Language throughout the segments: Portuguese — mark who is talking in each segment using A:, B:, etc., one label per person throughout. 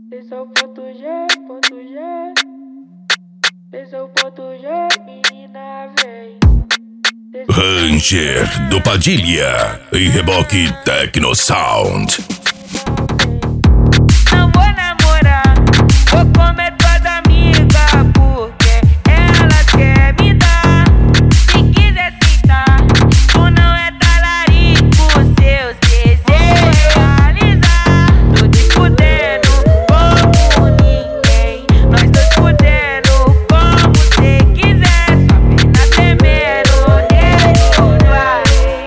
A: Esse é o ponto G, ponto G. Esse é o ponto G, menina vem.
B: Ranger do Padilha e Reboque Techno Sound.
A: Não vou namorar, vou comer tuas amigas, porque elas querem me dar. Se quiser sentar, tu não é talarico, seus desejos realizar. Tô te fudendo como ninguém, nós dois fudendo como cê quiser. Sua pena temendo, deixa eu vai.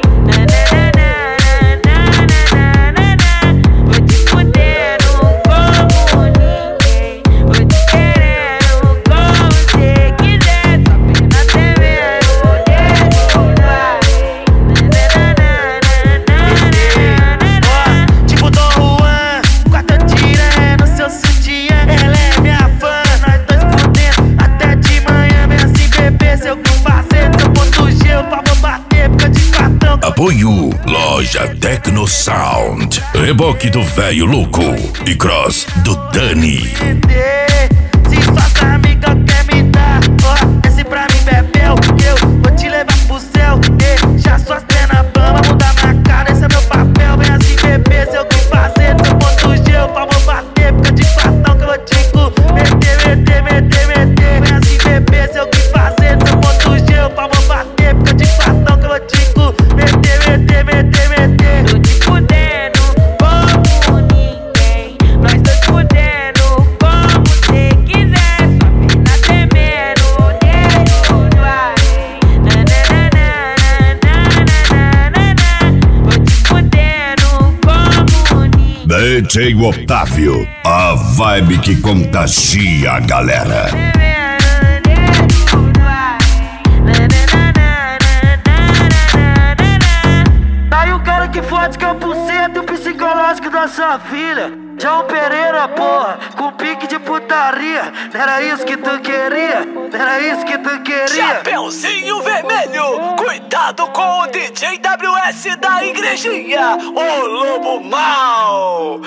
A: Vou te fudendo como ninguém, vou te querendo como cê quiser. Sua pena temendo, deixa eu vai.
C: Tipo Dom Juan, quarta tira no seu sutiã. Ela é minha fã, nós dois fudendo até de manhã. Vem assim bebê, seu que fazer, seu ponto G, o pau vou bater, fica de cartão.
B: Apoio Loja Techno Sound. Reboque do Velho Louco e Cross do Dani.
C: Se suas amigas quer me dar, ó, esse pra mim bebeu. Eu vou te levar pro céu, deixa suas pernas bamba, mudar minha cara, esse é meu papel. Vem assim bebê, seu que fazer, seu ponto G, o pau vou bater, fica de cartão que eu vou te meter. Vem assim bebê, seu que fazer, seu ponto G, o pau vou bater, fica de cartão que eu vou te meter.
A: Tô te fudendo como ninguém, nós dois fudendo como cê quiser. Sua pena temendo, deixa eu vai. Vou te fudendo como ninguém.
B: DJ Otávio, a vibe que contagia a galera.
C: Aí o cara que fode que é o buceta, o psicológico da sua filha. João Pereira, porra, com pique de putaria. Não era isso que tu queria? Não era isso que tu queria?
D: Chapeuzinho vermelho, cuidado com o DJ WS da igrejinha, o lobo mau.